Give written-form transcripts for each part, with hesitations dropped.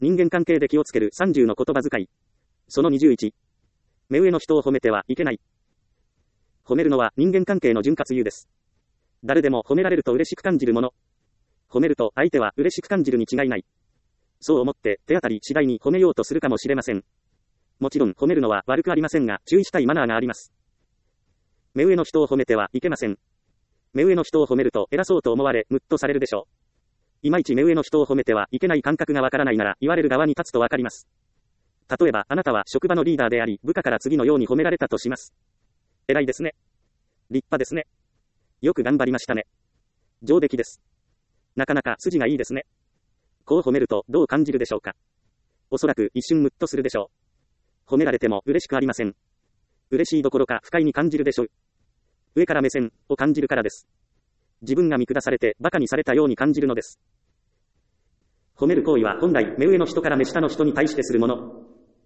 人間関係で気をつける30の言葉遣い。その21。目上の人を褒めてはいけない。褒めるのは人間関係の潤滑油です。誰でも褒められると嬉しく感じるもの。褒めると相手は嬉しく感じるに違いない。そう思って手当たり次第に褒めようとするかもしれません。もちろん褒めるのは悪くありませんが、注意したいマナーがあります。目上の人を褒めてはいけません。目上の人を褒めると偉そうと思われ、ムッとされるでしょう。いまいち目上の人を褒めてはいけない感覚がわからないなら、言われる側に立つとわかります。例えば、あなたは職場のリーダーであり、部下から次のように褒められたとします。偉いですね。立派ですね。よく頑張りましたね。上出来です。なかなか筋がいいですね。こう褒めるとどう感じるでしょうか。おそらく一瞬ムッとするでしょう。褒められても嬉しくありません。嬉しいどころか不快に感じるでしょう。上から目線を感じるからです。自分が見下されて馬鹿にされたように感じるのです。褒める行為は本来目上の人から目下の人に対してするもの。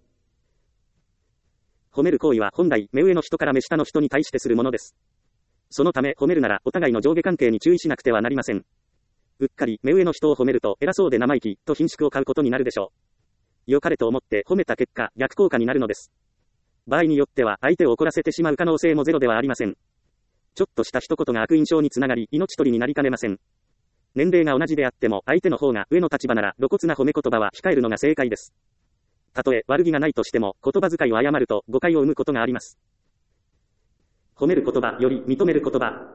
褒める行為は本来目上の人から目下の人に対してするものです。そのため褒めるならお互いの上下関係に注意しなくてはなりません。うっかり目上の人を褒めると偉そうで生意気と顰蹙を買うことになるでしょう。良かれと思って褒めた結果逆効果になるのです。場合によっては相手を怒らせてしまう可能性もゼロではありません。ちょっとした一言が悪印象につながり命取りになりかねません。年齢が同じであっても相手の方が上の立場なら露骨な褒め言葉は控えるのが正解です。たとえ悪気がないとしても言葉遣いを誤ると誤解を生むことがあります。褒める言葉より認める言葉。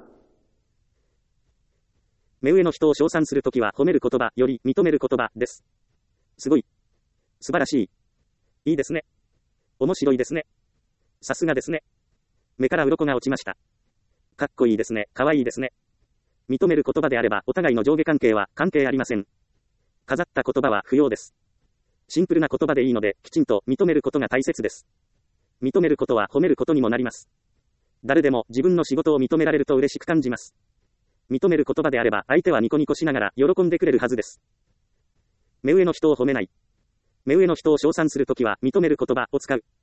目上の人を称賛するときは褒める言葉より認める言葉です。すごい。素晴らしい。いいですね。面白いですね。さすがですね。目から鱗が落ちました。かっこいいですね。かわいいですね。認める言葉であればお互いの上下関係は関係ありません。飾った言葉は不要です。シンプルな言葉でいいのできちんと認めることが大切です。認めることは褒めることにもなります。誰でも自分の仕事を認められると嬉しく感じます。認める言葉であれば相手はニコニコしながら喜んでくれるはずです。目上の人を褒めない。目上の人を称賛するときは認める言葉を使う。